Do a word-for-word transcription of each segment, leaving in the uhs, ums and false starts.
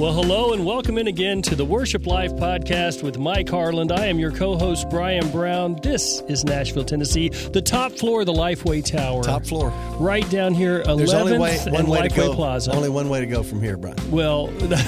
Well, hello and welcome in again to the Worship Life podcast with Mike Harland. I am your co-host, Brian Brown. This is Nashville, Tennessee, the top floor of the Lifeway Tower. Top floor. Right down here, eleventh There's only way, one and way Lifeway to go. Plaza. Only one way to go from here, Brian. Well,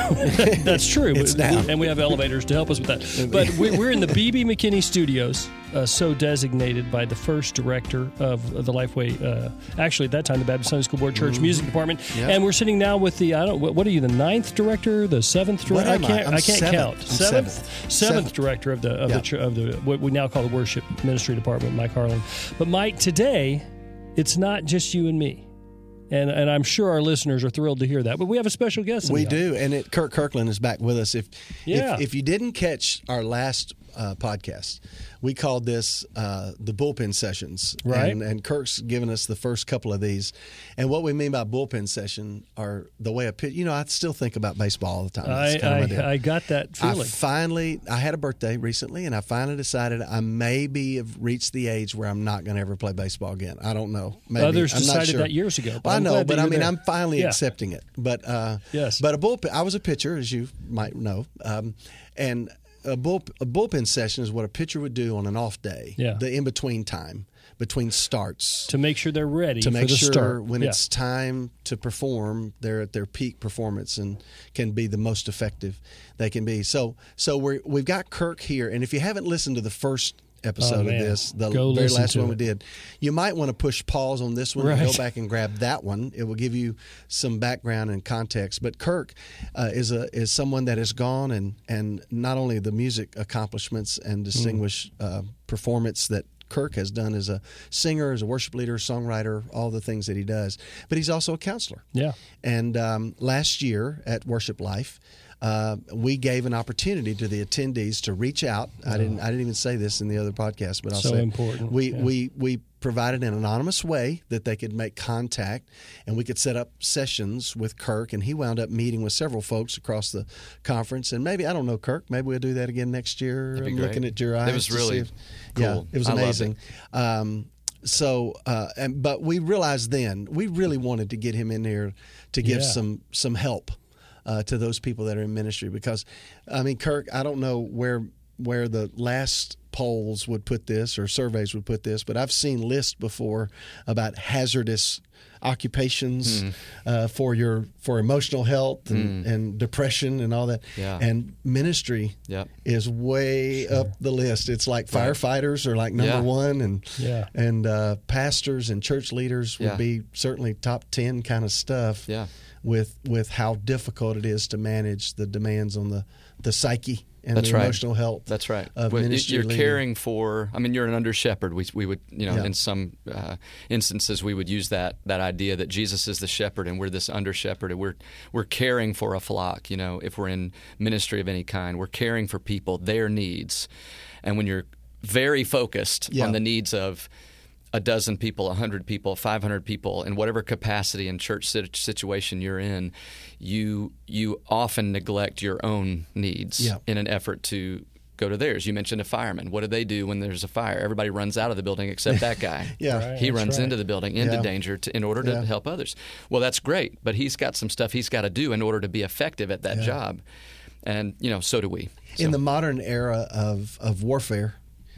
that's true. It's down. And we have elevators to help us with that. But we're in the B B McKinney Studios, uh, so designated by the first director of the Lifeway, uh, actually at that time, the Baptist Sunday School Board Church mm-hmm. Music Department. Yep. And we're sitting now with the, I don't, what are you, the ninth director, the seventh director? What am I can't, I? I'm I can't seventh. count. I'm Seventh? seventh. Seventh director of the of yep. the of the what we now call the Worship Ministry Department, Mike Harland. But Mike, today, it's not just you and me. And and I'm sure our listeners are thrilled to hear that. But we have a special guest. We do, and it, Kirk Kirkland is back with us. If yeah. if, if you didn't catch our last uh, podcast, we called this uh, the bullpen sessions. Right. And, and Kirk's given us the first couple of these. And what we mean by bullpen session are the way a pitch. You know, I still think about baseball all the time. That's I, kind of my deal. I, I got that feeling. I finally, I had a birthday recently, and I finally decided I maybe have reached the age where I'm not going to ever play baseball again. I don't know. Maybe. Others I'm decided not sure. that years ago. Well, I I'm know, glad but that I you're mean, there. I'm finally Yeah. accepting it. But uh, yes, but a bullpen. I was a pitcher, as you might know, um, and a, bull, a bullpen session is what a pitcher would do on an off day. Yeah. The in between time between starts to make sure they're ready to for make the sure start. when yeah. it's time to perform, they're at their peak performance and can be the most effective they can be. So so we we've got Kirk here, and if you haven't listened to the first episode oh, of this, the go very last one it. we did, you might want to push pause on this one right. and go back and grab that one. It will give you some background and context. But Kirk uh, is a is someone that has gone and and not only the music accomplishments and distinguished mm. uh, performance that Kirk has done as a singer, as a worship leader, songwriter, all the things that he does. But he's also a counselor. Yeah. And um, last year at Worship Life, uh, we gave an opportunity to the attendees to reach out. Oh. I didn't. I didn't even say this in the other podcast, but I'll so say important. We yeah. we we provided an anonymous way that they could make contact, and we could set up sessions with Kirk. And he wound up meeting with several folks across the conference. And maybe I don't know, Kirk. Maybe we'll do that again next year. That'd be I'm great. looking at your eyes. It was really if, cool. Yeah, it was I amazing. loved it. Um, So, uh, and, but we realized then we really wanted to get him in there to give Yeah. some some help uh, to those people that are in ministry. Because, I mean, Kirk, I don't know where where the last polls would put this or surveys would put this, but I've seen lists before about hazardous occupations mm. uh, for your for emotional health and, mm. and depression and all that. Yeah. And ministry yep. is way sure. up the list. It's like right. firefighters are like number yeah. one, and yeah. and uh, pastors and church leaders would yeah. be certainly top ten kind of stuff. Yeah. With with how difficult it is to manage the demands on the, the psyche and That's the right. emotional health. That's right. Of well, ministry you're leading. caring for. I mean, you're an under shepherd. We we would you know Yeah. in some uh, instances we would use that that idea that Jesus is the shepherd and we're this under shepherd and we're we're caring for a flock. You know, if we're in ministry of any kind, we're caring for people, their needs, and when you're very focused Yeah. on the needs of a dozen people, a hundred people, five hundred people, in whatever capacity and church situation you're in, you you often neglect your own needs Yeah. in an effort to go to theirs. You mentioned a fireman. What do they do when there's a fire? Everybody runs out of the building except that guy. yeah, Right. He That's runs right. into the building, into Yeah. danger, to, in order to Yeah. help others. Well, that's great, but he's got some stuff he's got to do in order to be effective at that Yeah. job. And, you know, so do we. So. In the modern era of, of warfare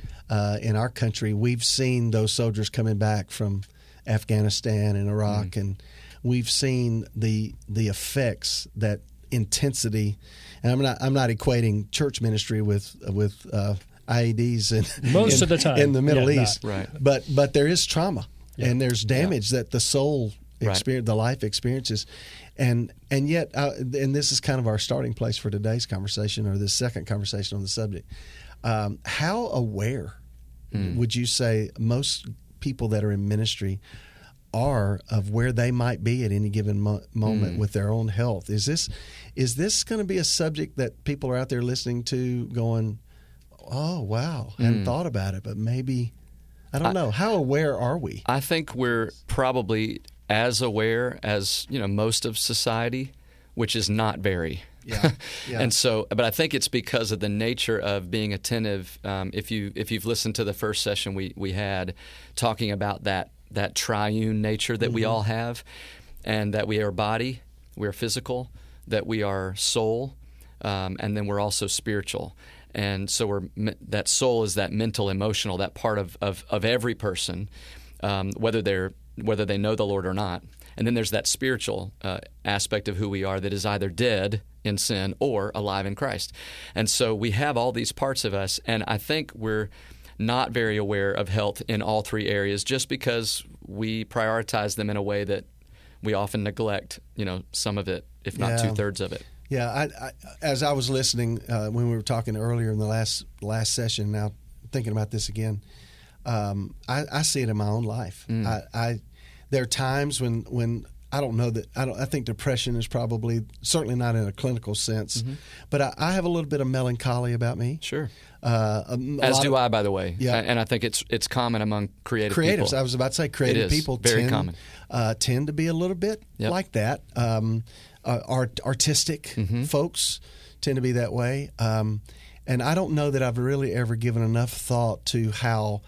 uh, in our country, we've seen those soldiers coming back from Afghanistan and Iraq, mm. and we've seen the the effects, that intensity. And I'm not I'm not equating church ministry with with uh, I E Ds in, most in, of the time in the Middle yeah, East, not. Right. But but there is trauma Yeah. and there's damage Yeah. that the soul experience, the life experiences, and and yet, uh, and this is kind of our starting place for today's conversation, or this second conversation on the subject. Um, how aware mm. would you say most people that are in ministry are of where they might be at any given mo- moment mm. with their own health? Is this is this going to be a subject that people are out there listening to, going, "Oh, wow, I hadn't mm. thought about it, but maybe." I don't I, know. How aware are we? I think we're probably as aware as, you know, most of society, which is not very. Yeah. yeah. And so, but I think it's because of the nature of being attentive. Um, if you if you've listened to the first session we, we had, talking about that that triune nature that mm-hmm. we all have, and that we are body, we are physical, that we are soul, um, and then we're also spiritual. And so we're that soul is that mental, emotional, that part of of, of every person, um, whether they're whether they know the Lord or not. And then there's that spiritual uh, aspect of who we are that is either dead in sin or alive in Christ. And so we have all these parts of us, and I think we're not very aware of health in all three areas just because we prioritize them in a way that we often neglect, you know, some of it, if not Yeah. two-thirds of it. Yeah, I, I, as I was listening uh, when we were talking earlier in the last last session, now thinking about this again, um, I, I see it in my own life. Mm. I, I there are times when, when I don't know that I don't. I think depression is probably certainly not in a clinical sense, mm-hmm. but I, I have a little bit of melancholy about me. Sure. Uh, a, a As do of, I, by the way. Yeah. And I think it's it's common among creative creatives. people. I was about to say creative It is. people Very tend, common. Uh, tend to be a little bit Yep. like that. Um, uh, art, artistic Mm-hmm. folks tend to be that way. Um, and I don't know that I've really ever given enough thought to how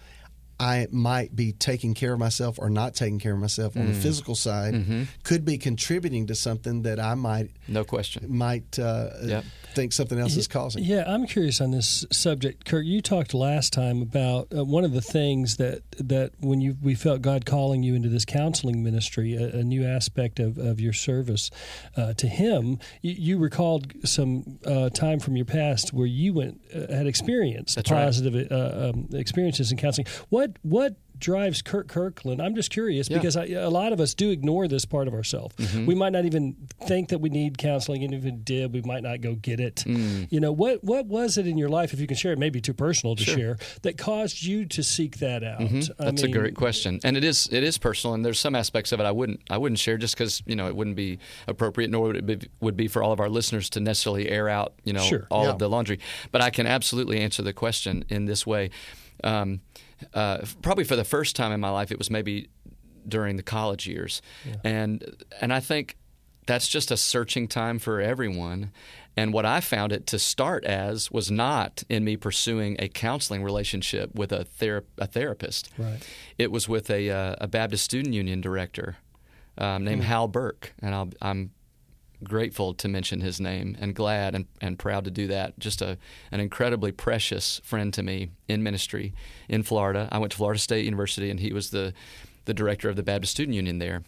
I might be taking care of myself or not taking care of myself on Mm. the physical side Mm-hmm. could be contributing to something that I might No question. might uh, Yep. think something else is causing. Yeah, I'm curious on this subject. Kurt, you talked last time about uh, one of the things that, that when you we felt God calling you into this counseling ministry, a, a new aspect of, of your service uh, to Him, you, you recalled some uh, time from your past where you went uh, had experienced That's right. positive uh, um, experiences in counseling. What what drives Kurt Kirkland? I'm just curious Yeah. because I, a lot of us do ignore this part of ourselves. Mm-hmm. We might not even think that we need counseling, and if we did, we might not go get it. Mm. You know, what what was it in your life, if you can share it, maybe too personal to Sure. share, that caused you to seek that out? Mhm. I That's mean, a great question, and it is it is personal, and there's some aspects of it I wouldn't I wouldn't share just because you know it wouldn't be appropriate, nor would it be, would be for all of our listeners to necessarily air out you know Sure. all Yeah. of the laundry. But I can absolutely answer the question in this way. Um, uh, probably for the first time in my life, it was maybe during the college years, Yeah. and and I think that's just a searching time for everyone. And what I found it to start as was not in me pursuing a counseling relationship with a, thera- a therapist. Right. It was with a, uh, a Baptist Student Union director um, named Hmm. Hal Burke, and I'll, I'm grateful to mention his name and glad and, and proud to do that. Just a an incredibly precious friend to me in ministry in Florida. I went to Florida State University, and he was the, the director of the Baptist Student Union there.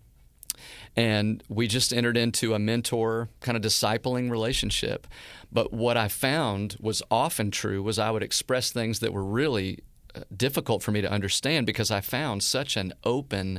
And we just entered into a mentor kind of discipling relationship. But what I found was often true was I would express things that were really uh, difficult for me to understand because I found such an open,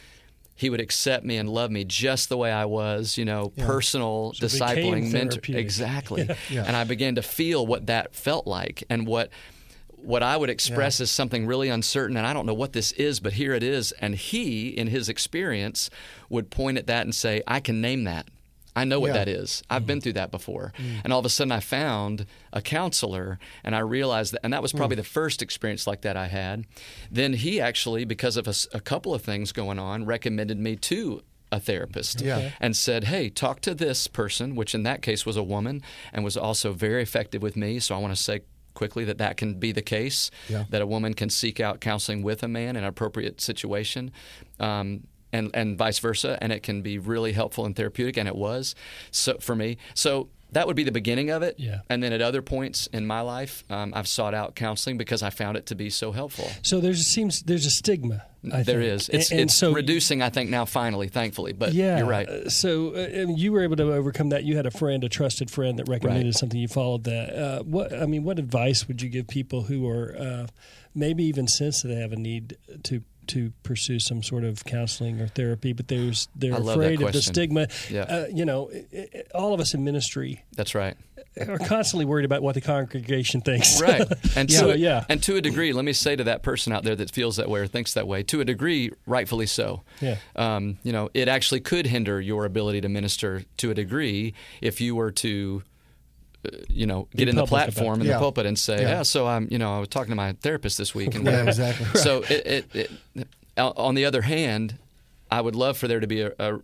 he would accept me and love me just the way I was, you know, Yeah. personal, So it became discipling mentor. therapeutic. Exactly. Yeah. Yeah. And I began to feel what that felt like and what what I would express Yeah. as something really uncertain, and I don't know what this is, but here it is. And he, in his experience, would point at that and say, I can name that. I know what Yeah. that is. I've been through that before. And all of a sudden I found a counselor, and I realized that, and that was probably the first experience like that I had. Then he actually, because of a, s- a couple of things going on, recommended me to a therapist Yeah. Okay. and said, hey, talk to this person, which in that case was a woman and was also very effective with me. So I want to say quickly that that can be the case, Yeah. that a woman can seek out counseling with a man in an appropriate situation. Um, And, and vice versa, and it can be really helpful and therapeutic, and it was so for me. So that would be the beginning of it. Yeah. And then at other points in my life, um, I've sought out counseling because I found it to be so helpful. So there's seems there's a stigma. I There think. is. It's, and, and it's so reducing, I think, now finally, thankfully. But yeah, you're right. uh, So uh, and you were able to overcome that. You had a friend, a trusted friend, that recommended Right. something. You followed that. Uh, what I mean, what advice would you give people who are uh, maybe even sense that they have a need to to pursue some sort of counseling or therapy, but there's they're I love that afraid of the question. stigma? Yeah. Uh, you know, it, it, all of us in ministry That's right. are constantly worried about what the congregation thinks. Right. And Yeah, to, a- yeah. and to a degree, let me say to that person out there that feels that way or thinks that way, to a degree, rightfully so. Yeah. Um, you know, it actually could hinder your ability to minister to a degree if you were to, uh, you know, Be get in the public about platform it. in Yeah. the pulpit and say, Yeah. yeah. so I'm, you know, I was talking to my therapist this week and Yeah, whatever. exactly. So it, it, it, on the other hand, I would love for there to be a, a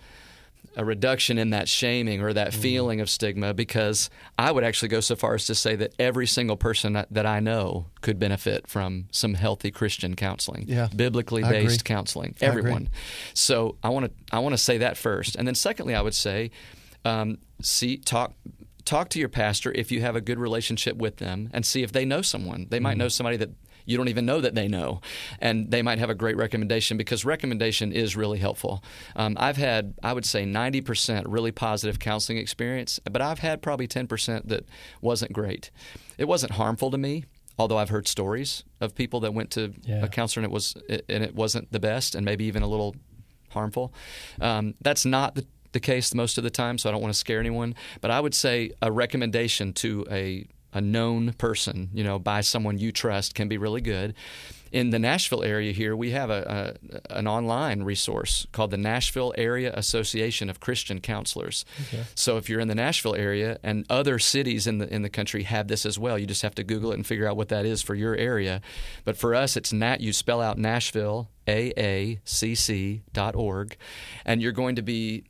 a reduction in that shaming or that feeling of stigma, because I would actually go so far as to say that every single person that, that I know could benefit from some healthy Christian counseling, Yeah. biblically I agree. based counseling. I agree. Everyone. So I want to I want to say that first, and then secondly, I would say Um, see, talk. Talk to your pastor if you have a good relationship with them, and see if they know someone. They might mm-hmm. know somebody that you don't even know that they know, and they might have a great recommendation, because recommendation is really helpful. Um, I've had, I would say, ninety percent really positive counseling experience, but I've had probably ten percent that wasn't great. It wasn't harmful to me, although I've heard stories of people that went to yeah. a counselor and it was and it wasn't the best, and maybe even a little harmful. Um, that's not the the case most of the time, so I don't want to scare anyone. But I would say a recommendation to a a known person, you know, by someone you trust, can be really good. In the Nashville area here, we have a, a an online resource called the Nashville Area Association of Christian Counselors. Okay. So if you're in the Nashville area, and other cities in the in the country have this as well, you just have to Google it and figure out what that is for your area. But for us, it's Nat. You spell out Nashville, A A C C dot org, and you're going to be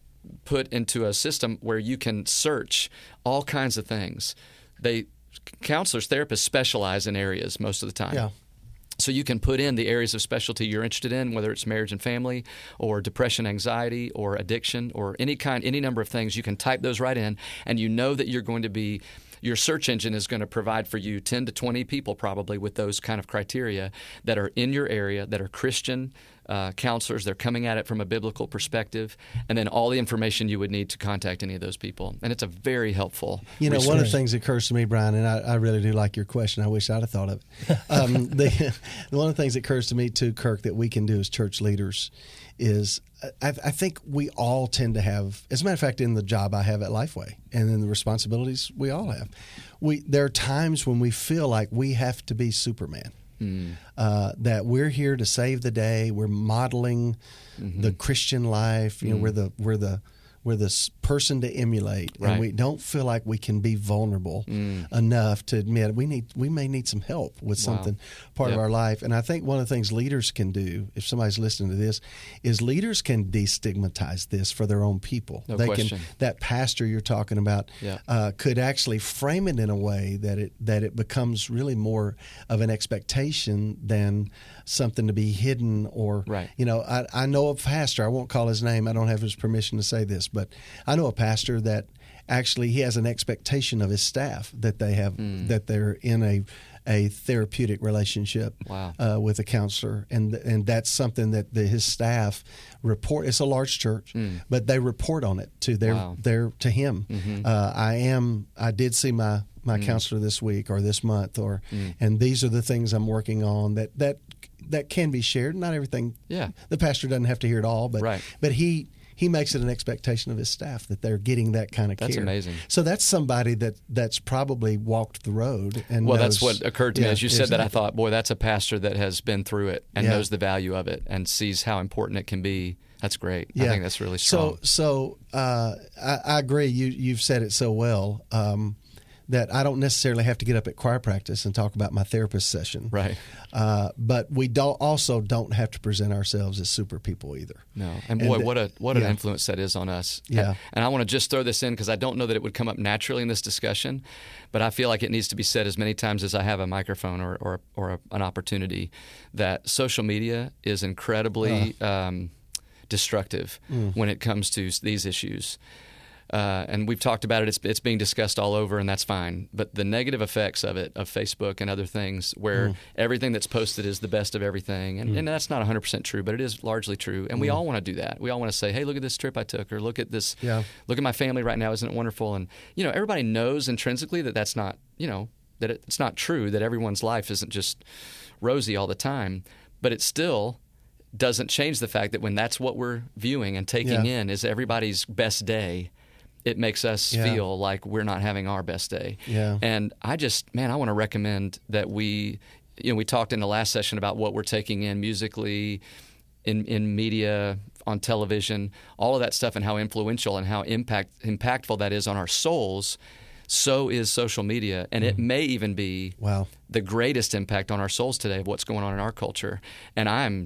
put into a system where you can search all kinds of things. They counselors, therapists specialize in areas most of the time. Yeah. So you can put in the areas of specialty you're interested in, whether it's marriage and family, or depression, anxiety, or addiction, or any kind, any number of things. You can type those right in, and you know that you're going to be, your search engine is going to provide for you ten to twenty people probably with those kind of criteria that are in your area, that are Christian uh, counselors. They're coming at it from a biblical perspective, and then all the information you would need to contact any of those people. And it's a very helpful You know, resource. one of the things that occurs to me, Brian, and I, I really do like your question. I wish I'd have thought of it. Um, the, one of the things that occurs to me, too, Kirk, that we can do as church leaders is I, I think we all tend to have, as a matter of fact, in the job I have at Lifeway and in the responsibilities we all have, we there are times when we feel like we have to be Superman, mm. uh, that we're here to save the day, we're modeling mm-hmm. the Christian life, you mm. know, we're the we're the we're the person to emulate, right. and we don't feel like we can be vulnerable mm. enough to admit we need we may need some help with something wow. part yep. of our life. And I think one of the things leaders can do, if somebody's listening to this, is leaders can destigmatize this for their own people. No they question. can that pastor you're talking about yeah. uh, could actually frame it in a way that it that it becomes really more of an expectation than something to be hidden. Or right. you know, I, I know a pastor. I won't call his name. I don't have his permission to say this, but I know a pastor that actually he has an expectation of his staff that they have mm. that they're in a a therapeutic relationship wow. uh, with a counselor, and and that's something that the, his staff report. It's a large church, mm. but they report on it to their wow. their to him. Mm-hmm. Uh, I am. I did see my my mm. counselor this week or this month, or mm. and these are the things I'm working on that that that can be shared. Not everything. Yeah, the pastor doesn't have to hear it all, but right. but he. He makes it an expectation of his staff that they're getting that kind of that's care. That's amazing. So that's somebody that, that's probably walked the road. And well, knows, that's what occurred to yeah, me as you said exactly. that. I thought, boy, that's a pastor that has been through it and yeah. knows the value of it and sees how important it can be. That's great. Yeah. I think that's really strong. So, so uh, I, I agree. You you've said it so well. Um, that I don't necessarily have to get up at choir practice and talk about my therapist session. Right. Uh, but we don't also don't have to present ourselves as super people either. No. And boy, and, what a what yeah. an influence that is on us. Yeah. And I want to just throw this in because I don't know that it would come up naturally in this discussion, but I feel like it needs to be said as many times as I have a microphone or or, or a, an opportunity, that social media is incredibly uh. um, destructive mm. when it comes to these issues. Uh, and we've talked about it. It's, it's being discussed all over, and that's fine. But the negative effects of it, of Facebook and other things, where mm. everything that's posted is the best of everything, and, mm. and that's not one hundred percent true, but it is largely true. And mm. we all want to do that. We all want to say, "Hey, look at this trip I took," or "Look at this. Yeah. Look at my family right now. Isn't it wonderful?" And you know, everybody knows intrinsically that that's not, you know, that it, it's not true. That everyone's life isn't just rosy all the time. But it still doesn't change the fact that when that's what we're viewing and taking yeah. in is everybody's best day, it makes us yeah. feel like we're not having our best day. Yeah. And I just, man, I want to recommend that we, you know, we talked in the last session about what we're taking in musically, in, in media, on television, all of that stuff, and how influential and how impact impactful that is on our souls. So is social media, and mm. it may even be wow. the greatest impact on our souls today of what's going on in our culture. And I'm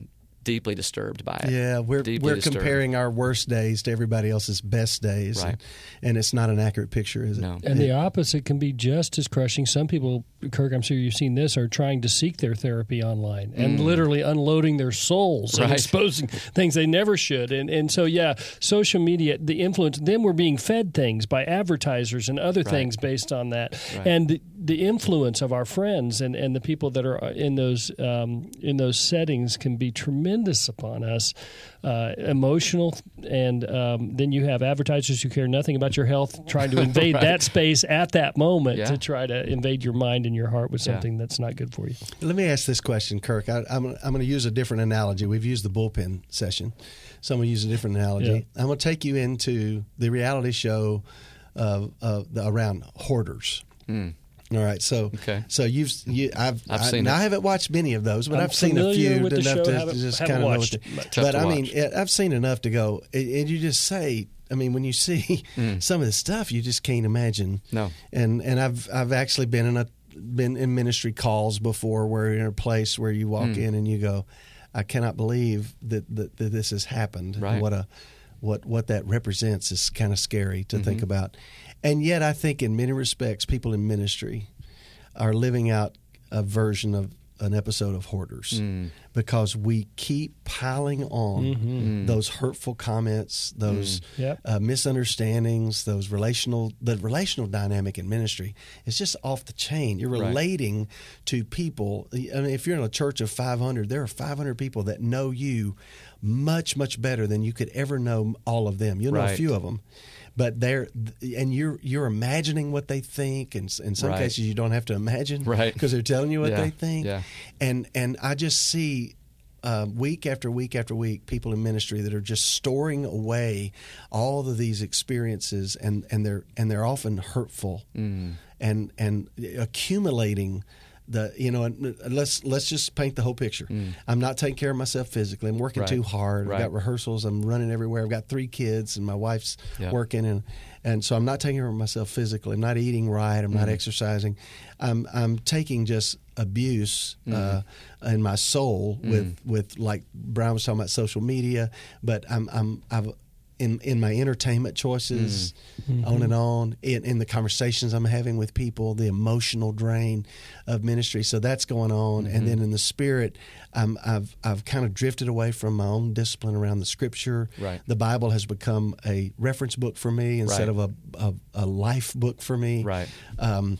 deeply disturbed by it. Yeah, we're Deeply we're disturbed. comparing our worst days to everybody else's best days, Right. and, and it's not an accurate picture, is it? No. And the opposite can be just as crushing. Some people, Kirk, I'm sure you've seen this, are trying to seek their therapy online and Mm. literally unloading their souls and Right. exposing things they never should. And and so, yeah, social media, the influence, then we're being fed things by advertisers and other Right. things based on that. Right. And the, the influence of our friends and, and the people that are in those um, in those settings can be tremendous upon us, uh, emotional. And um, then you have advertisers who care nothing about your health trying to invade Right. that space at that moment Yeah. to try to invade your mind and your heart with Yeah. something that's not good for you. Let me ask this question, Kirk. I, I'm, I'm going to use a different analogy. We've used the bullpen session, so I'm going to use a different analogy. Yeah. I'm going to take you into the reality show uh, uh, the, around hoarders. Mm. All right, so Okay. so you've you, I've, I've I, seen now it. I haven't watched many of those, but I'm I've seen a familiar few with the enough show, to haven't- just haven't kind of know what watched to, it, but- Tough but to I mean, watch. it, I've seen enough to go, and and you just say, I mean, when you see Mm. some of the stuff, you just can't imagine. No. And and I've I've actually been in a been in ministry calls before where you're in a place where you walk Mm. in and you go, I cannot believe that that, that this has happened. Right. What a what what that represents is kind of scary to think Mhm. about. And yet, I think in many respects, people in ministry are living out a version of an episode of Hoarders Mm. because we keep piling on Mm. those hurtful comments, those Yep. uh, misunderstandings, those relational the relational dynamic in ministry is just off the chain. You're Right. relating to people. I mean, if you're in a church of five hundred, there are five hundred people that know you much much better than you could ever know all of them. You'll know a Right. few of them. But they're and you're you're imagining what they think, and in some Right. cases you don't have to imagine, Right. Because they're telling you what Yeah. they think, Yeah. and and I just see uh, week after week after week people in ministry that are just storing away all of these experiences, and, and they're and they're often hurtful, Mm. and and accumulating. The you know and let's let's just paint the whole picture. Mm. I'm not taking care of myself physically. I'm working Right. too hard. Right. I've got rehearsals. I'm running everywhere. I've got three kids, and my wife's Yeah. working, and and so I'm not taking care of myself physically. I'm not eating right. I'm not Mm. exercising. I'm I'm taking just abuse uh, in my soul with with like Brian was talking about social media, but I'm I'm I've in in my entertainment choices, on and on, in, in the conversations I'm having with people, the emotional drain of ministry. So that's going on, and then in the spirit, I'm, I've I've kind of drifted away from my own discipline around the Scripture. Right. The Bible has become a reference book for me instead Right. of a, a a life book for me. Right. Um,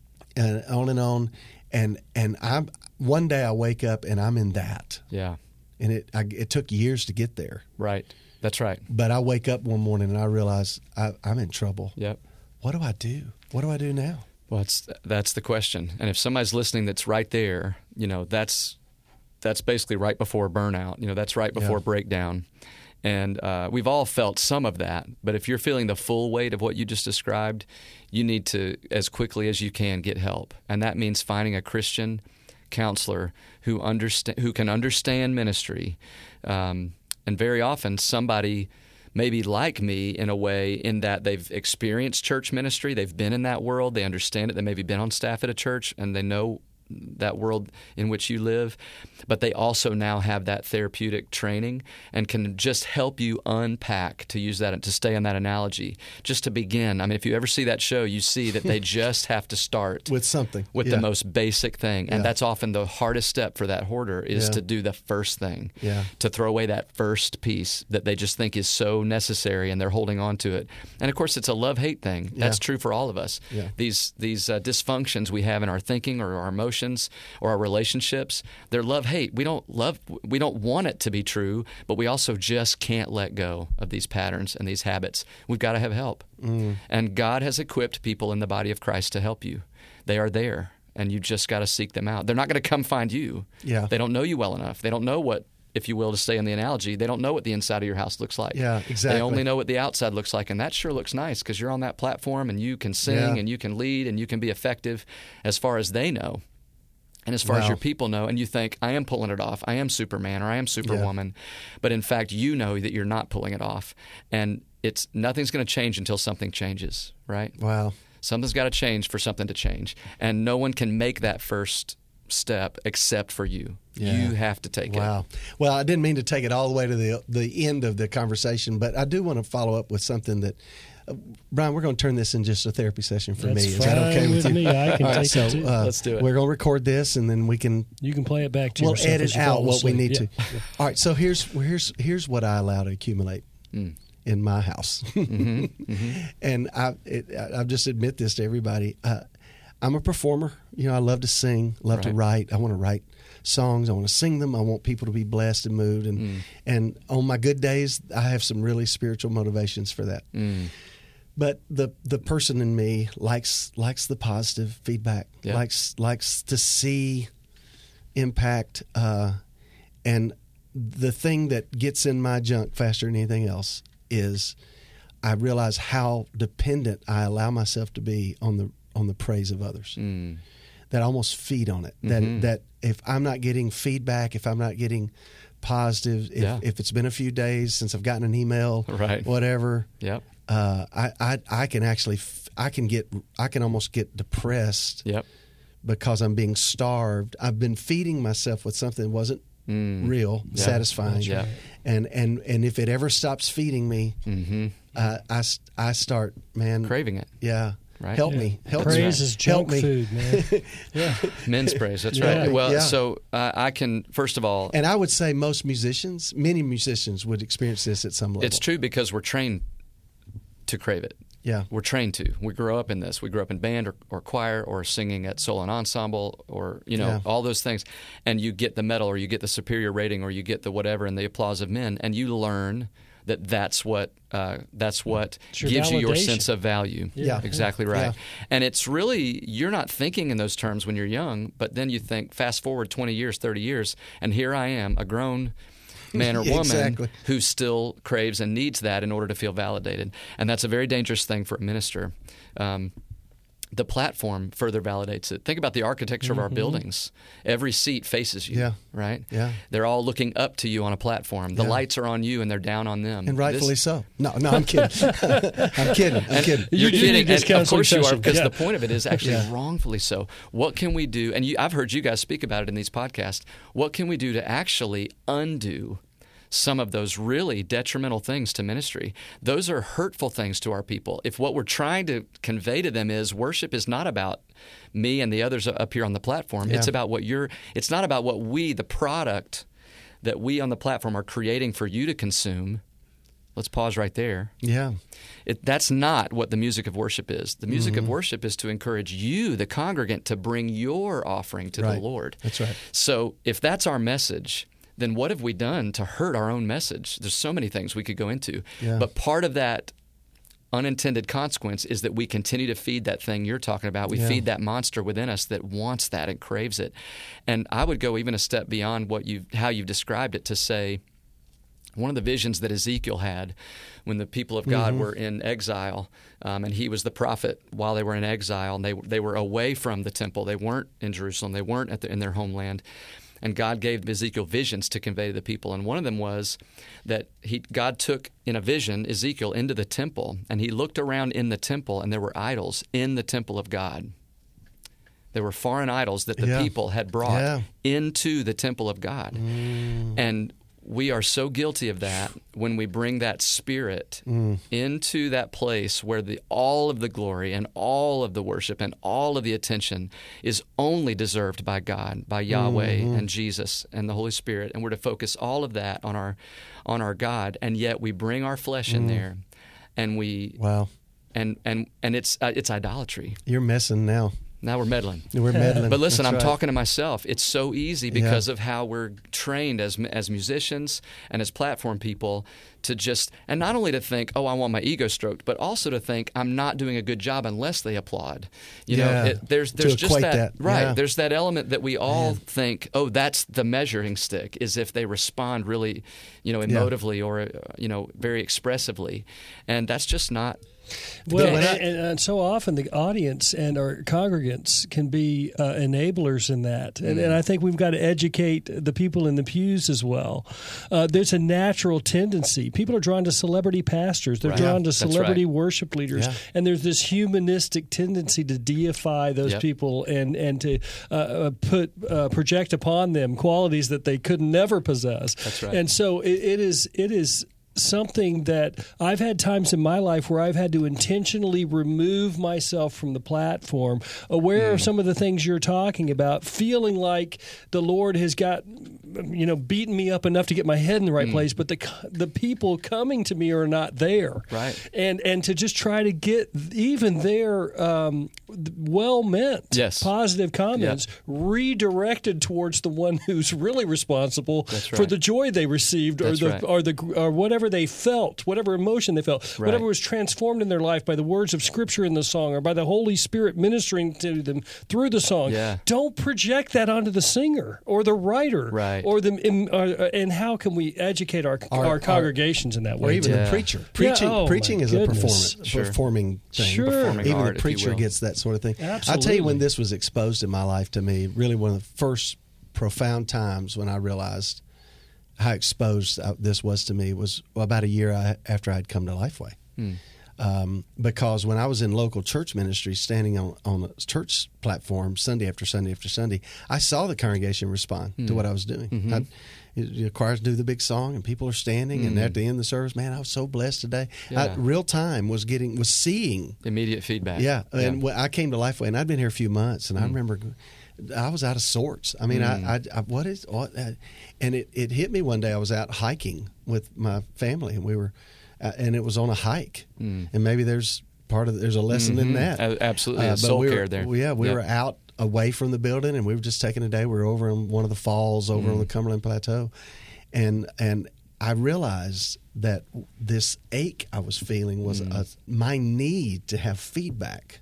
and on and on, and and I'm one day I wake up and I'm in that, Yeah. and it I, it took years to get there. Right. That's right. But I wake up one morning and I realize I, I'm in trouble. Yep. What do I do? What do I do now? Well, it's, that's the question. And if somebody's listening that's right there, you know, that's that's basically right before burnout. You know, that's right before Yeah. breakdown. And uh, we've all felt some of that. But if you're feeling the full weight of what you just described, you need to, as quickly as you can, get help. And that means finding a Christian counselor who understand, who can understand ministry. Um, and very often somebody maybe like me in a way in that they've experienced church ministry, they've been in that world, they understand it, they maybe been on staff at a church, and they know that world in which you live, but they also now have that therapeutic training and can just help you unpack, to use that, to stay on that analogy, just to begin. I mean, if you ever see that show, you see that they just have to start With something. with Yeah. the most basic thing. And Yeah. that's often the hardest step for that hoarder is Yeah. to do the first thing, Yeah. to throw away that first piece that they just think is so necessary and they're holding on to it. And of course, it's a love-hate thing. That's Yeah. true for all of us. Yeah. These these uh, dysfunctions we have in our thinking or our emotions or our relationships, they're love-hate. We don't love, we don't want it to be true, but we also just can't let go of these patterns and these habits. We've got to have help. Mm. And God has equipped people in the body of Christ to help you. They are there, and you just got to seek them out. They're not going to come find you. Yeah. They don't know you well enough. They don't know what, if you will, to stay in the analogy, they don't know what the inside of your house looks like. Yeah, exactly. They only know what the outside looks like, and that sure looks nice because you're on that platform and you can sing Yeah. and you can lead and you can be effective as far as they know. And as far as Wow. your people know, and you think, I am pulling it off, I am Superman or I am Superwoman, but in fact, you know that you're not pulling it off. And it's nothing's going to change until something changes, right? Wow. Something's got to change for something to change. And no one can make that first step except for you. Yeah. You have to take wow. it. Wow. Well, I didn't mean to take it all the way to the the end of the conversation, but I do want to follow up with something that, uh, Brian, we're going to turn this in just a therapy session for That's me. Is fine that okay with, with you? me. I can all right, take so, it too. Uh, Let's do it. We're going to record this, and then we can You can play it back to we'll yourself. edit as you out fall what we asleep. need Yeah. to. All right, so here's here's here's what I allow to accumulate Mm. in my house, Mm-hmm. Mm-hmm. and I it, I just admit this to everybody. Uh, I'm a performer. You know, I love to sing, love to Right. write. I want to write songs. I want to sing them. I want people to be blessed and moved. And Mm. and on my good days, I have some really spiritual motivations for that. Mm. But the the person in me likes likes the positive feedback. Yeah. likes likes to see impact. Uh, and the thing that gets in my junk faster than anything else is I realize how dependent I allow myself to be on the on the praise of others. Mm. That I almost feed on it. Mm-hmm. That that if I'm not getting feedback, if I'm not getting positive, if, Yeah. if it's been a few days since I've gotten an email, Right. whatever, Yep. uh, I, I I can actually f- I can get I can almost get depressed Yep. because I'm being starved. I've been feeding myself with something that wasn't Mm. real, Yeah. satisfying, Yeah. and and and if it ever stops feeding me, Mm-hmm. uh, I s- I start man Craving it. Yeah, Right. help Yeah. me, help Praise me, is help junk me. food, man. Yeah. Men's praise. That's Yeah. right. Well, Yeah. so uh, I can, first of all, And I would say most musicians, many musicians, would experience this at some level. it's true because we're trained to crave it. Yeah. We're trained to. We grow up in this. We grow up in band or, or choir or singing at solo and ensemble or, you know, Yeah. all those things. And you get the medal or you get the superior rating or you get the whatever and the applause of men. And you learn that that's what uh, that's what It's your gives you your validation. sense of value. Yeah. Exactly right. Yeah. And it's really, you're not thinking in those terms when you're young, but then you think, fast forward twenty years, thirty years, and here I am, a grown man or woman Exactly. who still craves and needs that in order to feel validated. And that's a very dangerous thing for a minister. Um, the platform further validates it. Think about the architecture of our buildings. Every seat faces you, Yeah. right? Yeah. They're all looking up to you on a platform. The Yeah. lights are on you and they're down on them. And rightfully This- so. No, no, I'm kidding. I'm kidding. I'm kidding. You're You do kidding, need this and of counseling course you are, session. because Yeah. the point of it is actually Yeah. wrongfully so. What can we do? And you, I've heard you guys speak about it in these podcasts. What can we do to actually undo some of those really detrimental things to ministry? Those are hurtful things to our people. If what we're trying to convey to them is worship is not about me and the others up here on the platform. Yeah. It's about what you're. It's not about what we, the product that we on the platform are creating for you to consume. Let's pause right there. Yeah. It, that's not what the music of worship is. The music Mm-hmm. of worship is to encourage you, the congregant, to bring your offering to Right. the Lord. That's right. So if that's our message, then what have we done to hurt our own message? There's so many things we could go into. Yeah. But part of that unintended consequence is that we continue to feed that thing you're talking about. We Yeah. feed that monster within us that wants that and craves it. And I would go even a step beyond what you how you've described it to say, one of the visions that Ezekiel had when the people of God Mm-hmm. were in exile, um, and he was the prophet while they were in exile, and they they were away from the temple. They weren't in Jerusalem. They weren't at the, in their homeland. And God gave Ezekiel visions to convey to the people. And one of them was that he God took in a vision Ezekiel into the temple, and he looked around in the temple, and there were idols in the temple of God. There were foreign idols that the Yeah. people had brought Yeah. into the temple of God. Mm. And we are so guilty of that when we bring that spirit Mm. into that place where the all of the glory and all of the worship and all of the attention is only deserved by God, by Yahweh Mm-hmm. and Jesus and the Holy Spirit, and we're to focus all of that on our on our God, and yet we bring our flesh in there, and we Wow. and and and it's uh, it's idolatry. You're messing now. Now we're meddling. We're meddling. But listen, That's I'm right. talking to myself. It's so easy because of how we're trained as as musicians and as platform people to just, and not only to think, oh, I want my ego stroked, but also to think I'm not doing a good job unless they applaud. You Yeah. know, it, there's To there's just equate that, that. right. Yeah. There's that element that we all think, oh, that's the measuring stick, is if they respond really, you know, emotively or uh, you know, very expressively, and that's just not. Well, and, and, and so often the audience and our congregants can be uh, enablers in that. And, mm. and I think we've got to educate the people in the pews as well. Uh, there's a natural tendency. People are drawn to celebrity pastors. They're right. drawn yeah, to celebrity right. worship leaders. Yeah. And there's this humanistic tendency to deify those yep. people and, and to uh, put uh, project upon them qualities that they could never possess. That's right. And so it, it is it is something that I've had times in my life where I've had to intentionally remove myself from the platform, aware mm. of some of the things you're talking about, feeling like the Lord has got, you know, beaten me up enough to get my head in the right mm. place, but the the people coming to me are not there. Right. And and to just try to get even their um, well-meant, yes. positive comments yep. redirected towards the one who's really responsible right. for the joy they received That's or the right. or the or whatever they felt, whatever emotion they felt, right. whatever was transformed in their life by the words of Scripture in the song or by the Holy Spirit ministering to them through the song. Yeah. Don't project that onto the singer or the writer. Right. Or the uh, and how can we educate our our, our congregations our, in that way? Or even too? the preacher. Preaching, yeah, oh preaching is goodness. a performance, sure. performing thing. Sure. Performing even art, the preacher gets that sort of thing. Absolutely. I'll tell you when this was exposed in my life to me, really one of the first profound times when I realized how exposed this was to me was about a year after I'd come to Lifeway. Hmm. Um, because when I was in local church ministry, standing on, on a church platform Sunday after Sunday after Sunday, I saw the congregation respond hmm. to what I was doing. Mm-hmm. I'd, the choirs do the big song, and people are standing. Mm. And at the end of the service, man, I was so blessed today. Yeah. I, real time was getting was seeing immediate feedback. Yeah, yeah. and when I came to Lifeway, and I'd been here a few months, and mm. I remember I was out of sorts. I mean, mm. I, I, I what is what? Uh, and it, it hit me one day. I was out hiking with my family, and we were, uh, and it was on a hike, mm. and maybe there's part of there's a lesson mm-hmm. in that. Uh, absolutely, uh, soul we care were, there. Well, yeah, we yep. were out away from the building, and we were just taking a day. We were over on one of the falls over mm. on the Cumberland Plateau. And and I realized that this ache I was feeling was mm. a, my need to have feedback.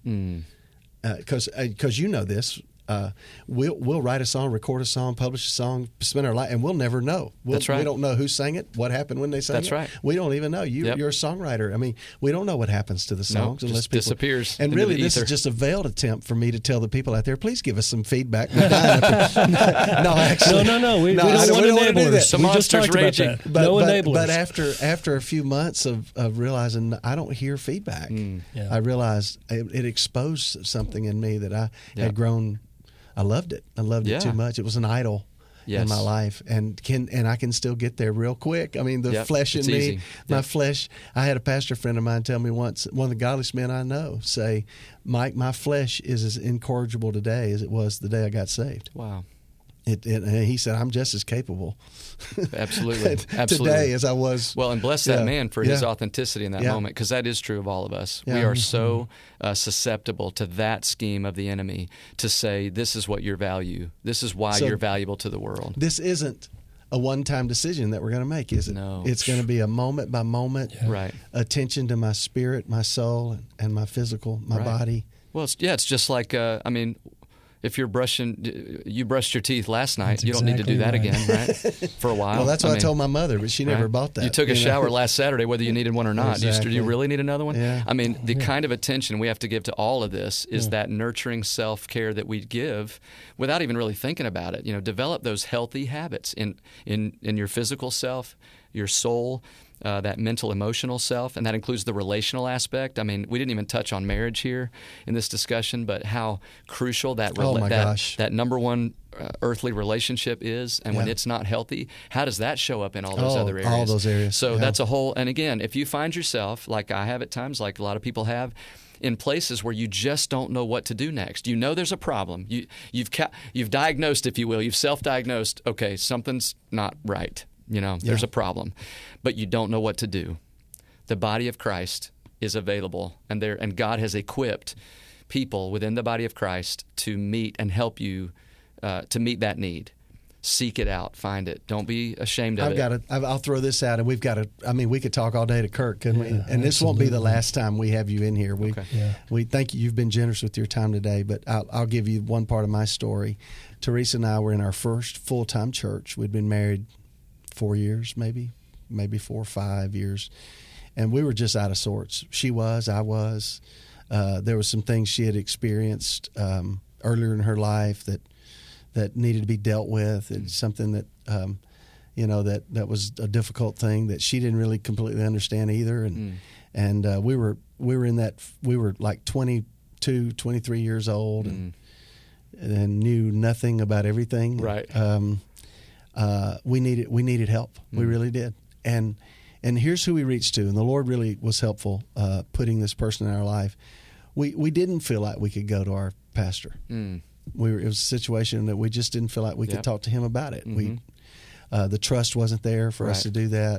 Because mm. uh, because you know this, uh, we'll we'll write a song, record a song, publish a song, spend our life, and we'll never know. We'll, That's right. We don't know who sang it, what happened when they sang That's it. That's right. We don't even know. You, yep. You're a songwriter. I mean, we don't know what happens to the songs nope, unless just people disappears. And into really, the this ether. is just a veiled attempt for me to tell the people out there, please give us some feedback. no, actually, no, no, no. We, no, we don't want don't enablers. Some we just talked raging. about that. But, no but, enablers. But after after a few months of, of realizing I don't hear feedback, mm, yeah. I realized it, it exposed something in me that I yeah. had grown. I loved it. I loved yeah. it too much. It was an idol yes. in my life, and can and I can still get there real quick. I mean, the yep. flesh in it's me, easy. my yep. flesh. I had a pastor friend of mine tell me once, one of the godliest men I know, say, "Mike, my flesh is as incorrigible today as it was the day I got saved." Wow. It, it, and he said, "I'm just as capable, absolutely, absolutely, today as I was." Well, and bless yeah. that man for yeah. his authenticity in that yeah. moment, because that is true of all of us. Yeah. We are so uh, susceptible to that scheme of the enemy to say, "This is what your value. This is why so you're valuable to the world." This isn't a one-time decision that we're going to make, is it? No, it's going to be a moment by moment, yeah. right? Attention to my spirit, my soul, and my physical, my right. body. Well, it's, yeah, it's just like uh, I mean. If you're brushing, you brushed your teeth last night. That's you don't exactly need to do that right. again, right? For a while. Well, that's what I, I mean, told my mother, but she never right? bought that. You took a you shower know? last Saturday, whether you needed one or not. Exactly. Do, you, do you really need another one? Yeah. I mean, the yeah. kind of attention we have to give to all of this is yeah. that nurturing self-care that we give without even really thinking about it. You know, develop those healthy habits in in, in your physical self, your soul, Uh, that mental, emotional self, and that includes the relational aspect. I mean, we didn't even touch on marriage here in this discussion, but how crucial that rela- oh my that, gosh. that number one uh, earthly relationship is, and yeah. when it's not healthy, how does that show up in all those oh, other areas? all those areas. So yeah. that's a whole. And again, if you find yourself, like I have at times, like a lot of people have, in places where you just don't know what to do next. You know there's a problem. You, you've ca- you've diagnosed, if you will, you've self-diagnosed. Okay, something's not right. You know, yeah. there's a problem, but you don't know what to do. The body of Christ is available, and there, and God has equipped people within the body of Christ to meet and help you uh, to meet that need. Seek it out, find it. Don't be ashamed of I've it. got to. I'll throw this out, and we've got to. I mean, we could talk all day to Kirk, couldn't yeah, we? And absolutely. this won't be the last time we have you in here. We, okay. yeah. we thank you. You've been generous with your time today, but I'll, I'll give you one part of my story. Teresa and I were in our first full-time church. We'd been married four years, maybe, maybe four or five years. and we were just out of sorts. She was, I was. Uh, there were some things she had experienced um, earlier in her life that that needed to be dealt with. It's something that um, you know that, that was a difficult thing that she didn't really completely understand either. And mm. and uh, we were we were in that we were like twenty-two, twenty-three years old, mm. and and knew nothing about everything. Right. Um, uh, we needed we needed help. Mm. We really did. And and here's who we reached to. And the Lord really was helpful uh, putting this person in our life. We we didn't feel like we could go to our pastor. Mm. We were, it was a situation that we just didn't feel like we yep. could talk to him about it. Mm-hmm. We uh, the trust wasn't there for right. us to do that,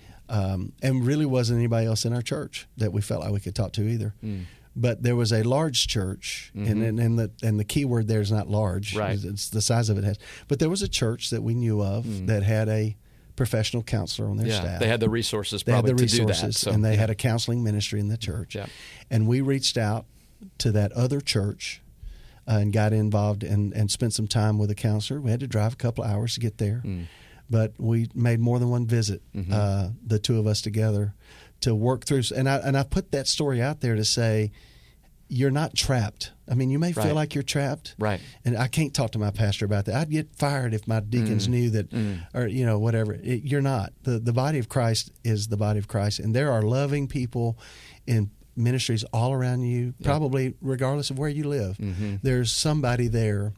um, and really wasn't anybody else in our church that we felt like we could talk to either. Mm. But there was a large church, mm-hmm. and, and and the and the key word there is not large; right. it's, it's the size of it has. But there was a church that we knew of mm. that had a professional counselor on their yeah, staff. They had the resources they probably had the to resources, do that. So, and they yeah. had a counseling ministry in the church. Yeah. And we reached out to that other church uh, and got involved and, and spent some time with a counselor. We had to drive a couple of hours to get there, mm. but we made more than one visit, mm-hmm. uh, the two of us together, to work through. And I and I put that story out there to say, you're not trapped. I mean, you may right. feel like you're trapped. Right. And I can't talk to my pastor about that. I'd get fired if my deacons mm. knew that, mm. or, you know, whatever. It, you're not. The The body of Christ is the body of Christ. And there are loving people in ministries all around you, yep. probably regardless of where you live. Mm-hmm. There's somebody there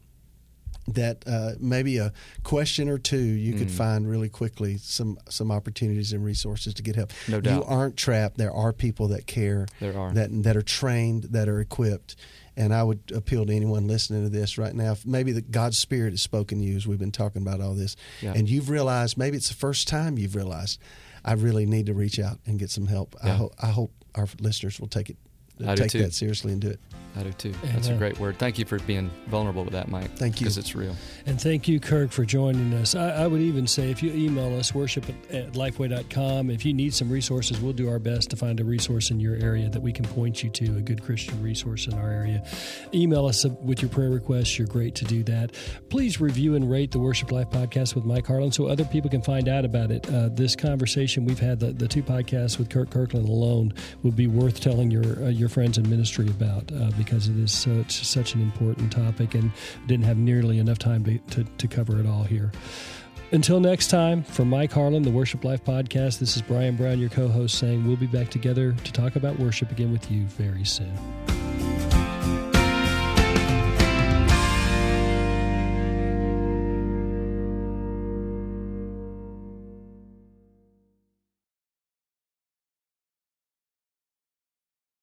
that uh, maybe a question or two you mm. could find really quickly some some opportunities and resources to get help. No doubt. You aren't trapped. There are people that care. There are. That, that are trained, that are equipped. And I would appeal to anyone listening to this right now, if maybe the God's Spirit has spoken to you as we've been talking about all this, yeah. and you've realized, maybe it's the first time you've realized, I really need to reach out and get some help. Yeah. I, ho- I hope our listeners will take it, I take do too. that seriously and do it. I do too. That's and, uh, a great word. Thank you for being vulnerable with that, Mike. Thank you. Because it's real. And thank you, Kirk, for joining us. I, I would even say if you email us, worship at, at lifeway dot com, if you need some resources, we'll do our best to find a resource in your area that we can point you to, a good Christian resource in our area. Email us with your prayer requests. You're great to do that. Please review and rate the Worship Life podcast with Mike Harlan so other people can find out about it. Uh, this conversation we've had, the, the two podcasts with Kirk Kirkland alone, would be worth telling your uh, your friends in ministry about uh, because it is so It's such an important topic and didn't have nearly enough time to, to, to cover it all here. Until next time, from Mike Harlan, the Worship Life Podcast, this is Brian Brown, your co-host, saying we'll be back together to talk about worship again with you very soon.